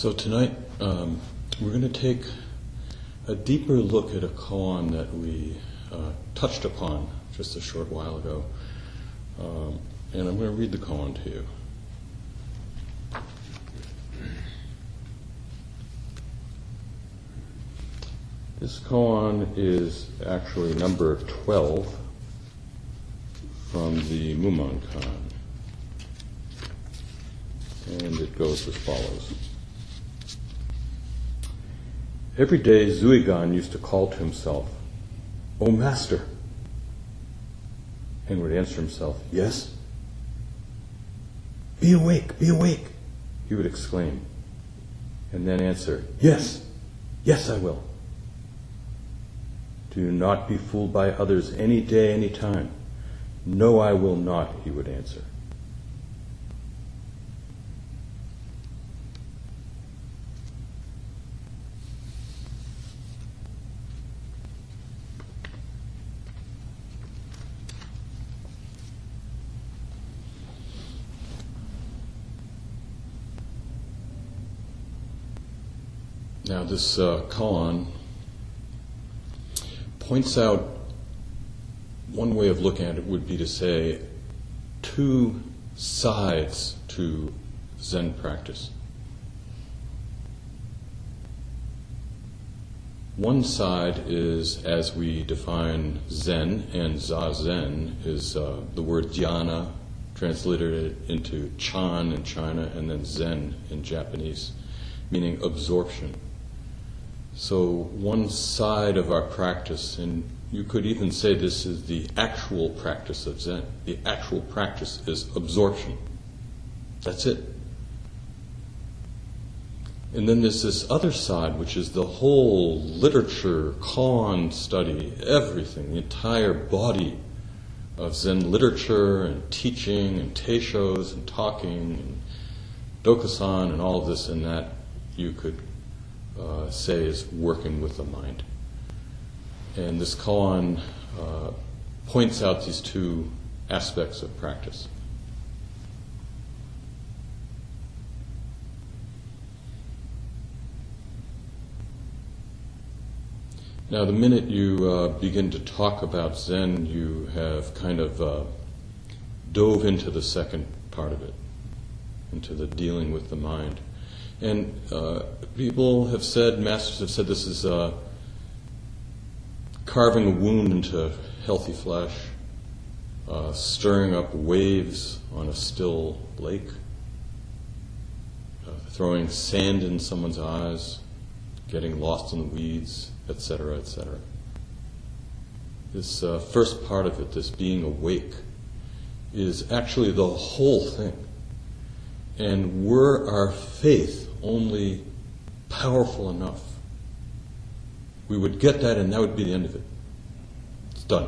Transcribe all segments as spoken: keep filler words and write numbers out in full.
So tonight um, we're going to take a deeper look at a koan that we uh, touched upon just a short while ago. Um, and I'm going to read the koan to you. This koan is actually number twelve from the Mumonkan. And it goes as follows. Every day Zuigan used to call to himself, "O Master," and would answer himself, "Yes." "Be awake, be awake," he would exclaim, and then answer, "Yes, yes I will." "Do not be fooled by others any day, any time." "No, I will not," he would answer. Now this uh, koan points out, one way of looking at it would be to say two sides to Zen practice. One side is, as we define Zen, and Zazen is uh, the word dhyana translated into Chan in China and then Zen in Japanese, meaning absorption. So one side of our practice, and you could even say this is the actual practice of Zen. The actual practice is absorption. That's it. And then there's this other side, which is the whole literature, koan study, everything, the entire body of Zen literature and teaching and teishos and talking and dokusan and all of this and that you could Uh, say is working with the mind. And this koan uh, points out these two aspects of practice. Now, the minute you uh, begin to talk about Zen, you have kind of uh, dove into the second part of it, into the dealing with the mind. And uh, people have said, masters have said, this is uh, carving a wound into healthy flesh, uh, stirring up waves on a still lake, uh, throwing sand in someone's eyes, getting lost in the weeds, et cetera, et cetera. This uh, first part of it, this being awake, is actually the whole thing. And were our faith only powerful enough, we would get that and that would be the end of it. It's done.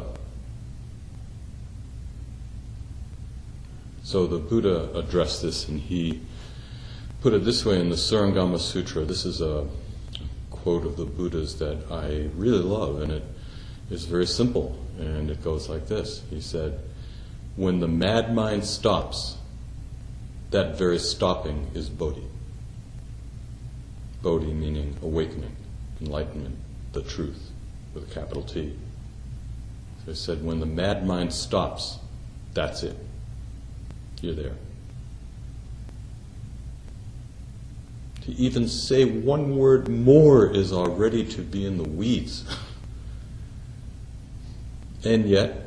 So the Buddha addressed this, and he put it this way in the Surangama Sutra. This is a quote of the Buddha's that I really love, and it is very simple, and it goes like this. He said, "When the mad mind stops, that very stopping is Bodhi." Bodhi meaning awakening, enlightenment, the truth, with a capital T. So he said, when the mad mind stops, that's it. You're there. To even say one word more is already to be in the weeds. And yet,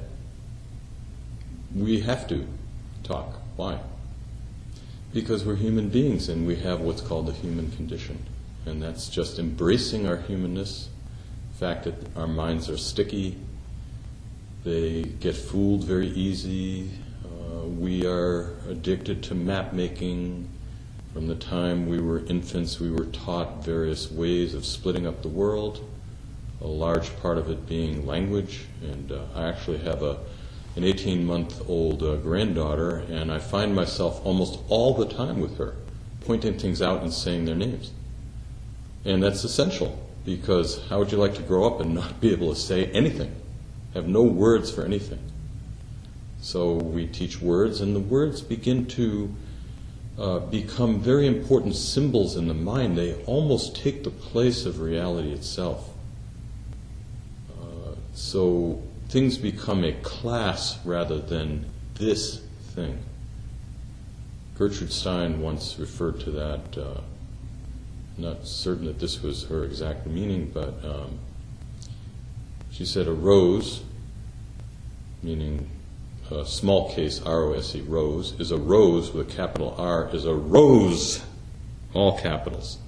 we have to talk. Why? Because we're human beings and we have what's called the human condition. And that's just embracing our humanness, the fact that our minds are sticky, they get fooled very easy, uh, we are addicted to map making. From the time we were infants, we were taught various ways of splitting up the world, a large part of it being language. And uh, I actually have a an eighteen-month-old uh, granddaughter, and I find myself almost all the time with her, pointing things out and saying their names. And that's essential, because how would you like to grow up and not be able to say anything, have no words for anything? So we teach words, and the words begin to uh, become very important symbols in the mind. They almost take the place of reality itself. Uh, so things become a class rather than this thing. Gertrude Stein once referred to that, uh, not certain that this was her exact meaning, but um, she said a rose, meaning a small case R O S E, rose, is a rose with a capital R, is a rose, all capitals.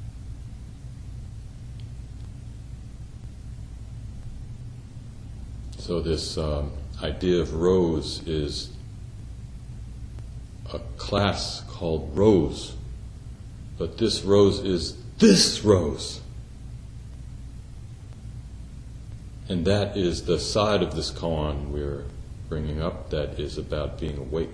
So this um, idea of rose is a class called rose, but this rose is this rose. And that is the side of this koan we're bringing up that is about being awake.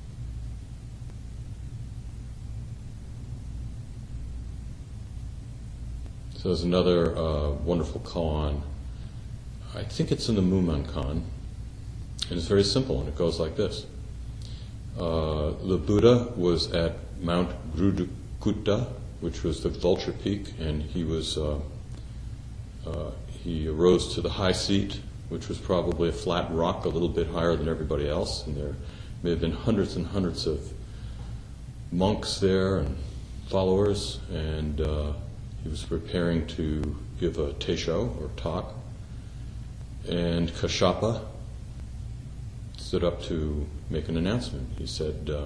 So there's another uh, wonderful koan. I think it's in the Mumonkan, and it's very simple, and it goes like this. Uh, the Buddha was at Mount Grudukutta, which was the vulture peak, and he was uh, uh, he arose to the high seat, which was probably a flat rock a little bit higher than everybody else, and there may have been hundreds and hundreds of monks there and followers, and uh, he was preparing to give a teisho, or talk, and Kashyapa stood up to make an announcement. He said, uh,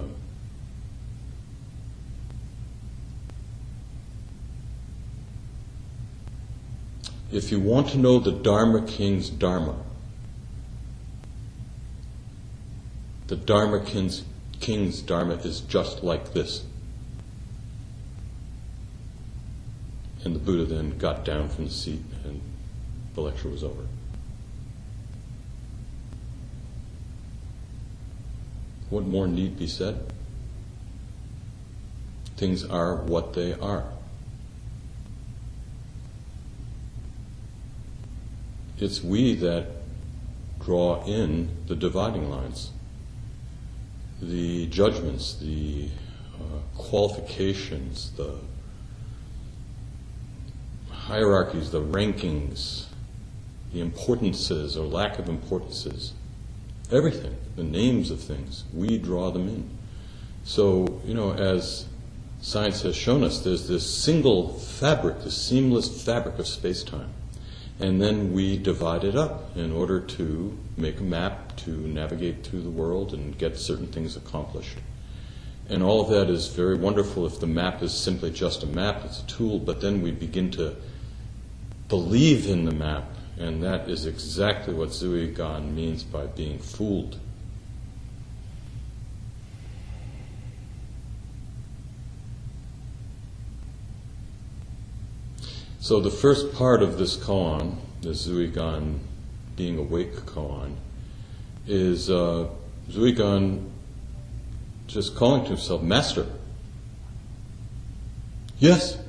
if you want to know the Dharma King's Dharma, the Dharma King's, King's Dharma is just like this. And the Buddha then got down from the seat and the lecture was over. What more need be said? Things are what they are. It's we that draw in the dividing lines, the judgments, the uh, qualifications, the hierarchies, the rankings, the importances or lack of importances. Everything, the names of things, we draw them in. So, you know, as science has shown us, there's this single fabric, this seamless fabric of space-time. And then we divide it up in order to make a map to navigate through the world and get certain things accomplished. And all of that is very wonderful if the map is simply just a map, it's a tool, but then we begin to believe in the map. And that is exactly what Zhuge means by being fooled. So the first part of this koan, the Zhuge being awake koan, is uh, Zhuge just calling to himself, Master. Yes.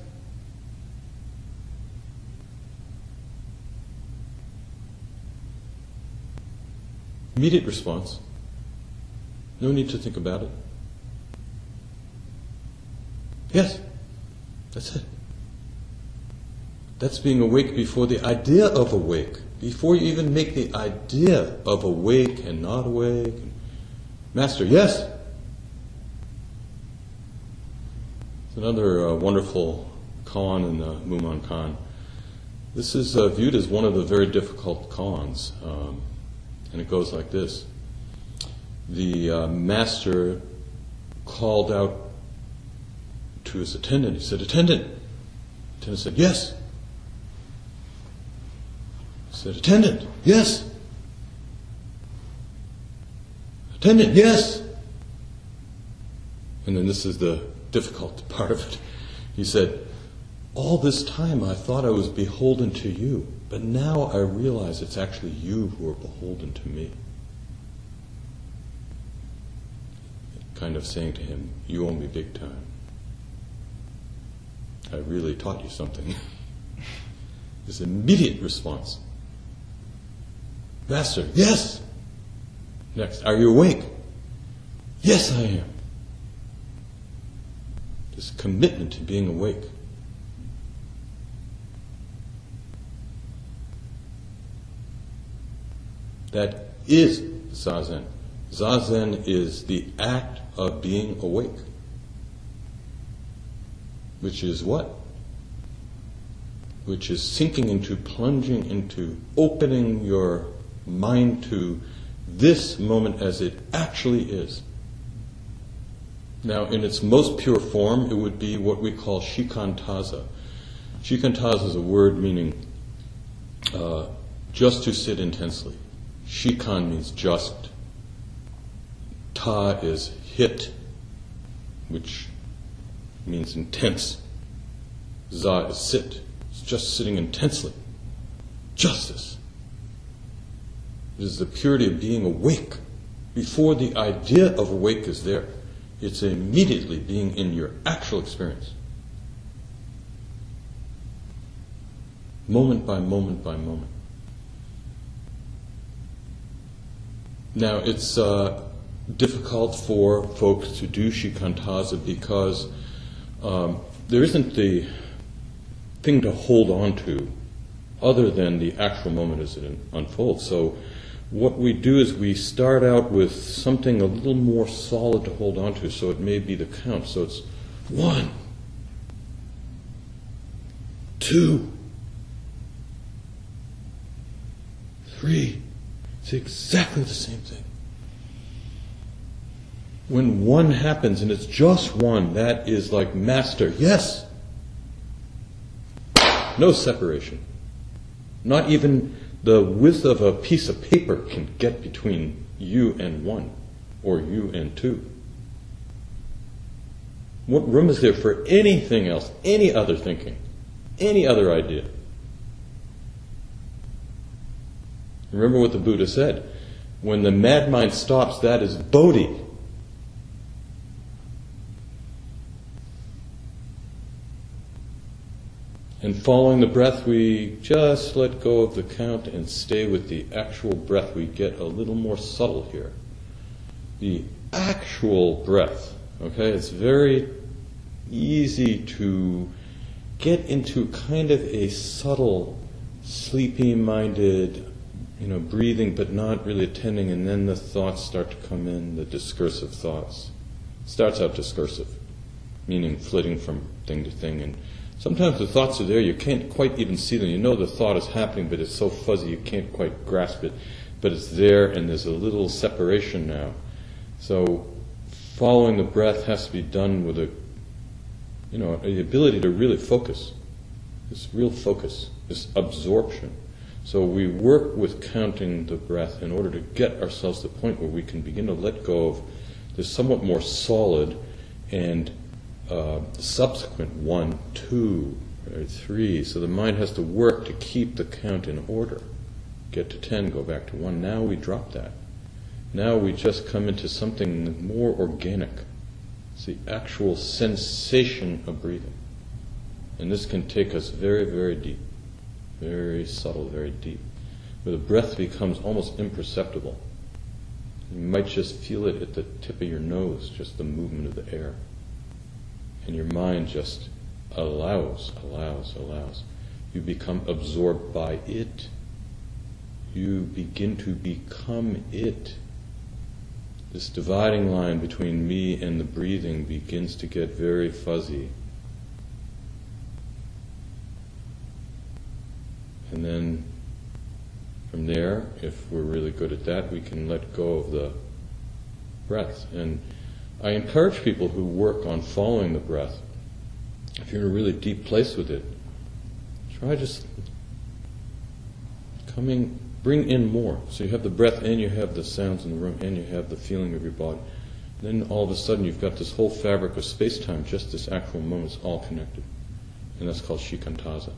Immediate response. No need to think about it. Yes, that's it. That's being awake before the idea of awake. Before you even make the idea of awake and not awake. Master, yes. It's another uh, wonderful koan in the Mumonkan. This is uh, viewed as one of the very difficult koans. Um, And it goes like this. The uh, master called out to his attendant. He said, Attendant. The attendant said, Yes. He said, Attendant, yes. Attendant, yes. And then this is the difficult part of it. He said, all this time I thought I was beholden to you, but now I realize it's actually you who are beholden to me. Kind of saying to him, you owe me big time. I really taught you something. His immediate response. Master, yes. Next, are you awake? Yes, I am. this commitment to being awake. That is Zazen. Zazen is the act of being awake. Which is what? Which is sinking into, plunging into, opening your mind to this moment as it actually is. Now, in its most pure form, it would be what we call shikantaza. Shikantaza is a word meaning uh, just to sit intensely. Shikan means just. Ta is hit, which means intense. Za is sit. It's just sitting intensely. Justice. It is the purity of being awake. Before the idea of awake is there, it's immediately being in your actual experience. Moment by moment by moment. Now, it's uh, difficult for folks to do shikantaza because um, there isn't the thing to hold on to other than the actual moment as it unfolds. So what we do is we start out with something a little more solid to hold on to, so it may be the count. So it's one, two, three. It's exactly the same thing. When one happens, and it's just one, that is like master. Yes. No separation. Not even the width of a piece of paper can get between you and one, or you and two. What room is there for anything else, any other thinking, any other idea? Remember what the Buddha said. When the mad mind stops, that is bodhi. And following the breath, we just let go of the count and stay with the actual breath. We get a little more subtle here. The actual breath, okay? It's very easy to get into kind of a subtle, sleepy-minded, you know, breathing but not really attending, and then the thoughts start to come in, the discursive thoughts. It starts out discursive, meaning flitting from thing to thing, and sometimes the thoughts are there, you can't quite even see them. You know the thought is happening, but it's so fuzzy you can't quite grasp it. But it's there, and there's a little separation now. So following the breath has to be done with a, you know, the ability to really focus. This real focus, this absorption. So we work with counting the breath in order to get ourselves to the point where we can begin to let go of this somewhat more solid and Uh, subsequent one, two, or three. So the mind has to work to keep the count in order. Get to ten, go back to one. Now we drop that. Now we just come into something more organic. It's the actual sensation of breathing. And this can take us very, very deep. Very subtle, very deep. Where the breath becomes almost imperceptible. You might just feel it at the tip of your nose, just the movement of the air. And your mind just allows, allows, allows. You become absorbed by it. You begin to become it. This dividing line between me and the breathing begins to get very fuzzy. And then from there, if we're really good at that, we can let go of the breath. And I encourage people who work on following the breath, if you're in a really deep place with it, try just coming, bring in more. So you have the breath and you have the sounds in the room and you have the feeling of your body. Then all of a sudden you've got this whole fabric of space-time, just this actual moment, it's all connected. And that's called shikantaza.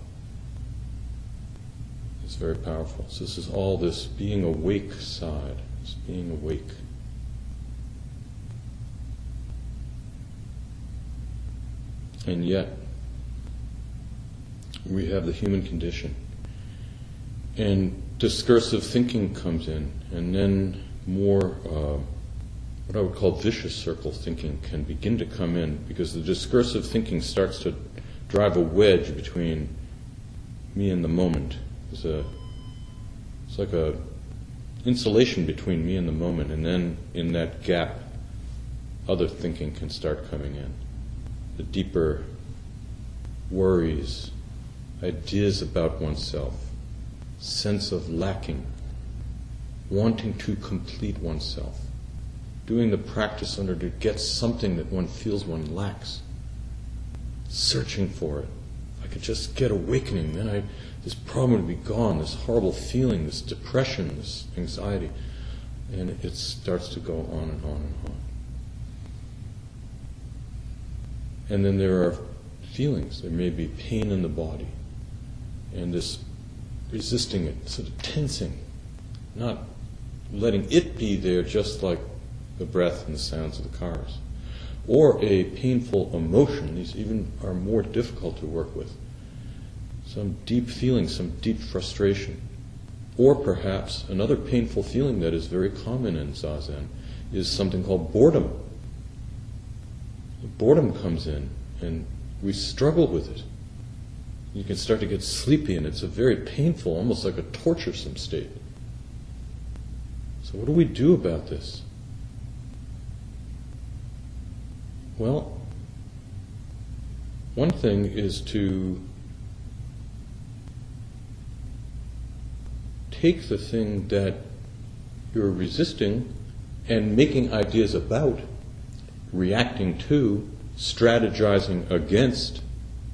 It's very powerful. So this is all this being awake side, this being awake. And yet, we have the human condition. And discursive thinking comes in, and then more uh, what I would call vicious circle thinking can begin to come in, because the discursive thinking starts to drive a wedge between me and the moment. There's a, it's like a insulation between me and the moment, and then in that gap, other thinking can start coming in. The deeper worries, ideas about oneself, sense of lacking, wanting to complete oneself, doing the practice in order to get something that one feels one lacks, searching for it. If I could just get awakening, then I, this problem would be gone, this horrible feeling, this depression, this anxiety, and it starts to go on and on and on. And then there are feelings. There may be pain in the body, and this resisting it, sort of tensing, not letting it be there, just like the breath and the sounds of the cars. Or a painful emotion. These even are more difficult to work with. Some deep feeling, some deep frustration. Or perhaps another painful feeling that is very common in Zazen is something called boredom. Boredom comes in, and we struggle with it. You can start to get sleepy, and it's a very painful, almost like a torturesome state. So what do we do about this? Well, one thing is to take the thing that you're resisting and making ideas about, reacting to, strategizing against,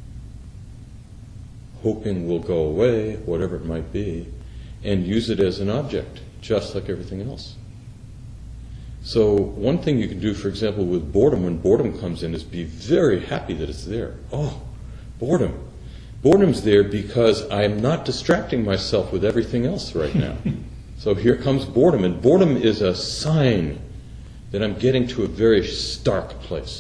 hoping will go away, whatever it might be, and use it as an object, just like everything else. So one thing you can do, for example, with boredom, when boredom comes in, is be very happy that it's there. Oh, boredom. Boredom's there because I'm not distracting myself with everything else right now. So here comes boredom, and boredom is a sign that I'm getting to a very stark place.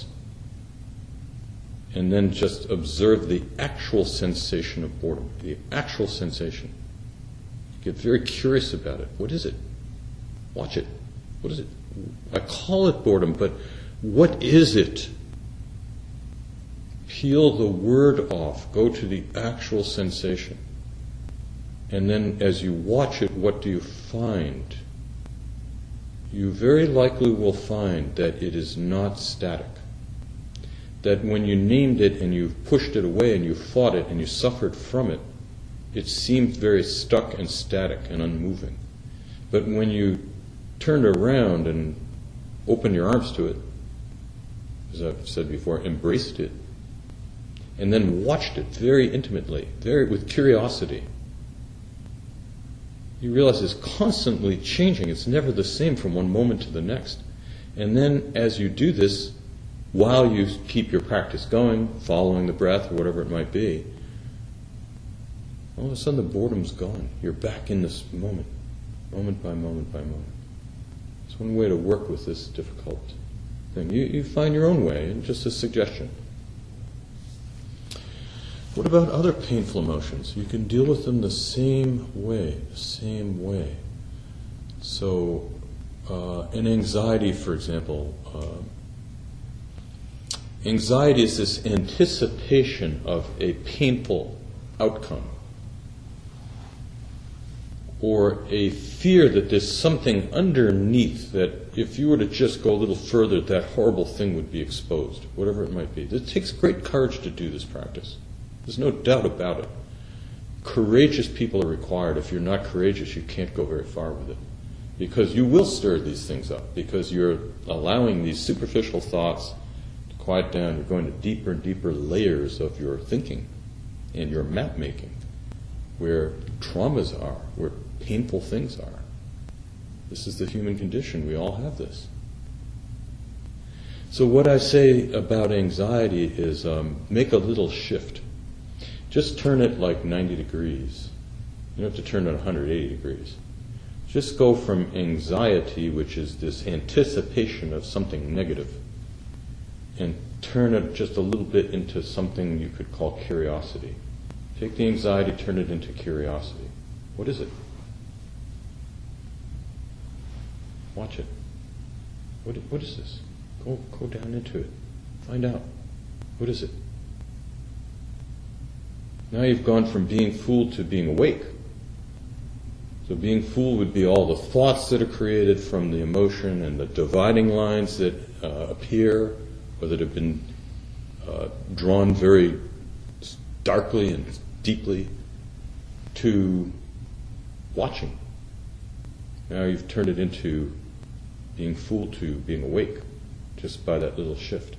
And then just observe the actual sensation of boredom, the actual sensation. Get very curious about it. What is it? Watch it. What is it? I call it boredom, but what is it? Peel the word off. Go to the actual sensation. And then as you watch it, what do you find? You very likely will find that it is not static. That when you named it and you pushed it away and you fought it and you suffered from it, it seemed very stuck and static and unmoving. But when you turned around and opened your arms to it, as I've said before, embraced it, and then watched it very intimately, very with curiosity, you realize it's constantly changing. It's never the same from one moment to the next. And then as you do this, while you keep your practice going, following the breath or whatever it might be, all of a sudden the boredom's gone. You're back in this moment, moment by moment by moment. It's one way to work with this difficult thing. You, you find your own way, and just a suggestion. What about other painful emotions? You can deal with them the same way, the same way. So, uh, in anxiety, for example, uh, anxiety is this anticipation of a painful outcome, or a fear that there's something underneath that if you were to just go a little further, that horrible thing would be exposed, whatever it might be. It takes great courage to do this practice. There's no doubt about it. Courageous people are required. If you're not courageous, you can't go very far with it. Because you will stir these things up, because you're allowing these superficial thoughts to quiet down. You're going to deeper and deeper layers of your thinking and your map making, where traumas are, where painful things are. This is the human condition. We all have this. So what I say about anxiety is um, make a little shift. Just turn it like ninety degrees. You don't have to turn it one hundred eighty degrees. Just go from anxiety, which is this anticipation of something negative, and turn it just a little bit into something you could call curiosity. Take the anxiety, turn it into curiosity. What is it? Watch it. What, what is this? Go, go down into it. Find out. What is it? Now you've gone from being fooled to being awake. So being fooled would be all the thoughts that are created from the emotion and the dividing lines that uh, appear or that have been uh, drawn very darkly and deeply to watching. Now you've turned it into being fooled to being awake just by that little shift.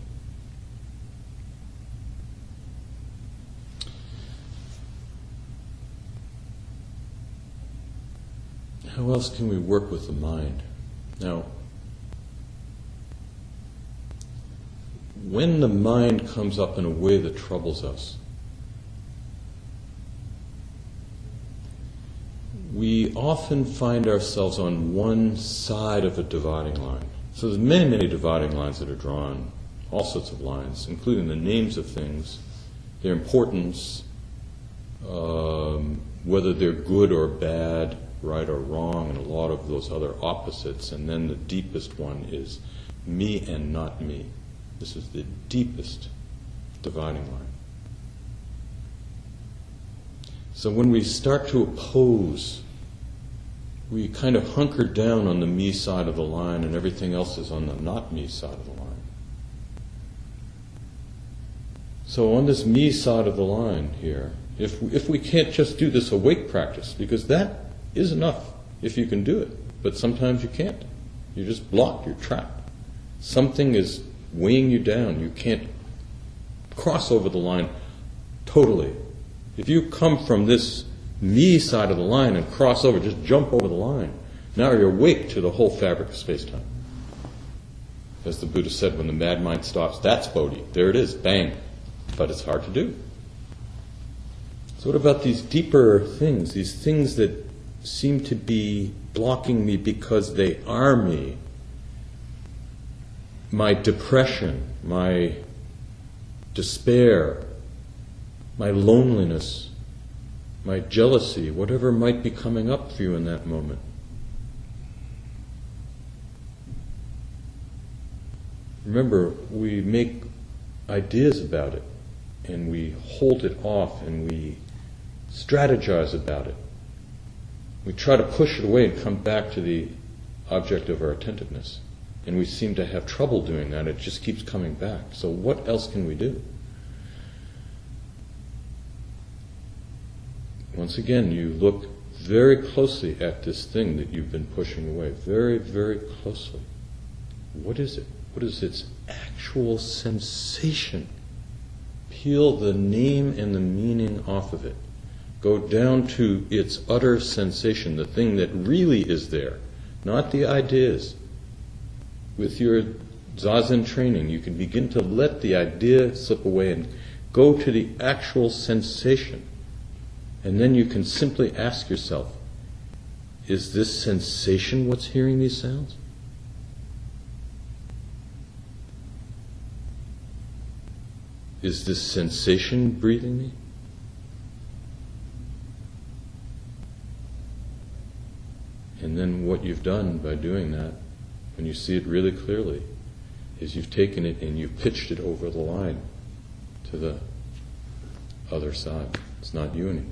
How else can we work with the mind? Now, when the mind comes up in a way that troubles us, we often find ourselves on one side of a dividing line. So there's many, many dividing lines that are drawn, all sorts of lines, including the names of things, their importance, um, whether they're good or bad, right or wrong, and a lot of those other opposites. And then the deepest one is me and not me. This is the deepest dividing line. So when we start to oppose, we kind of hunker down on the me side of the line and everything else is on the not me side of the line. So on this me side of the line here, if, if we can't just do this awake practice, because that is enough if you can do it, but sometimes you can't. You're just blocked, you're trapped. Something is weighing you down. You can't cross over the line totally. If you come from this me side of the line and cross over, just jump over the line, now you're awake to the whole fabric of space-time. As the Buddha said, when the mad mind stops, that's Bodhi. There it is, bang. But it's hard to do. So what about these deeper things, these things that seem to be blocking me because they are me? My depression, my despair, my loneliness, my jealousy, whatever might be coming up for you in that moment. Remember, we make ideas about it, and we hold it off, and we strategize about it. We try to push it away and come back to the object of our attentiveness. And we seem to have trouble doing that. It just keeps coming back. So what else can we do? Once again, you look very closely at this thing that you've been pushing away. Very, very closely. What is it? What is its actual sensation? Peel the name and the meaning off of it. Go down to its utter sensation, the thing that really is there, not the ideas. With your Zazen training, you can begin to let the idea slip away and go to the actual sensation. And then you can simply ask yourself, is this sensation what's hearing these sounds? Is this sensation breathing me? And then what you've done by doing that, when you see it really clearly, is you've taken it and you've pitched it over the line to the other side. It's not you anymore.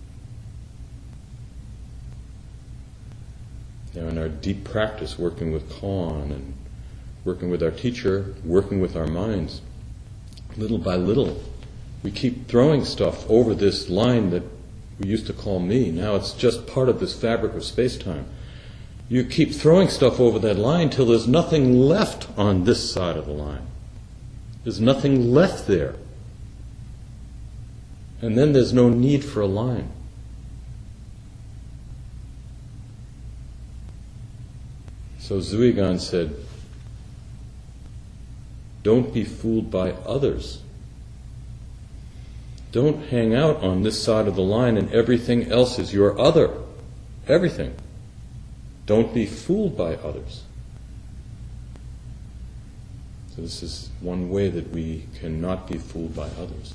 Now in our deep practice, working with Khan and working with our teacher, working with our minds, little by little, we keep throwing stuff over this line that we used to call me. Now it's just part of this fabric of space-time. You keep throwing stuff over that line till there's nothing left on this side of the line. There's nothing left there. And then there's no need for a line. So Zuigan said, don't be fooled by others. Don't hang out on this side of the line and everything else is your other. Everything. Don't be fooled by others. So this is one way that we cannot be fooled by others.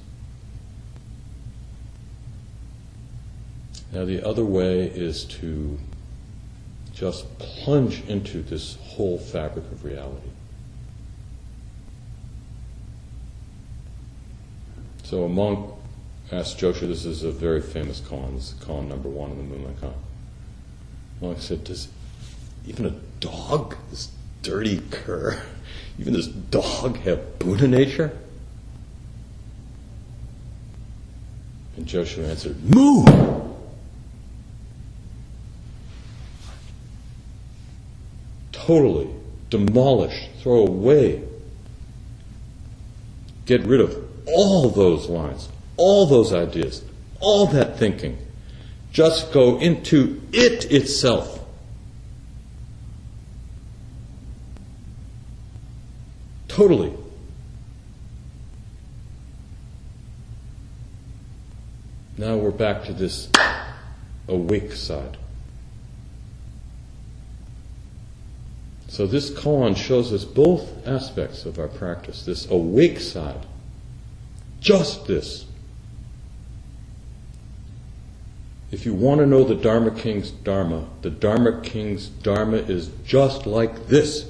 Now the other way is to Just plunge into this whole fabric of reality. So a monk asked Joshu, this is a very famous koan, this is koan number one in the Moonlight Koan. Monk said, does even a dog, this dirty cur, even this dog have Buddha nature? And Joshu answered, moo! Totally demolish, throw away, get rid of all those lines, all those ideas, all that thinking. Just go into it itself. Totally. Now we're back to this awake side. So this koan shows us both aspects of our practice, this awake side. Just this. If you want to know the Dharma King's Dharma, the Dharma King's Dharma is just like this.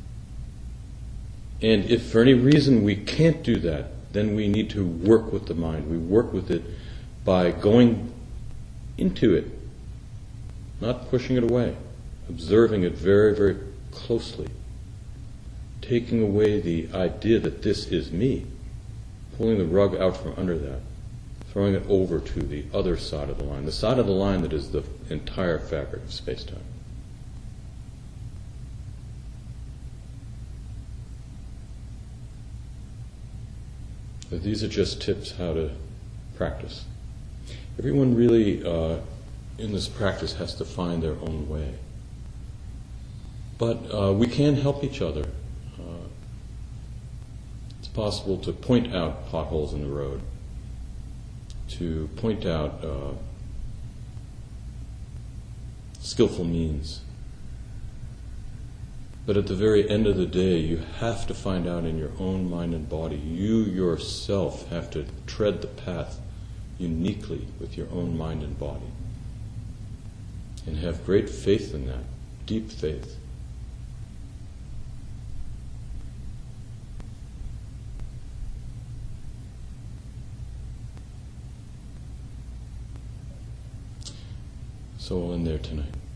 And if for any reason we can't do that, then we need to work with the mind. We work with it by going into it, not pushing it away, observing it very, very closely, taking away the idea that this is me, pulling the rug out from under that, throwing it over to the other side of the line, the side of the line that is the entire fabric of space-time. But these are just tips how to practice. Everyone really uh, in this practice has to find their own way. But uh, we can help each other. Uh, it's possible to point out potholes in the road, to point out uh, skillful means. But at the very end of the day, you have to find out in your own mind and body. You yourself have to tread the path uniquely with your own mind and body. And have great faith in that, deep faith. So we'll end there tonight.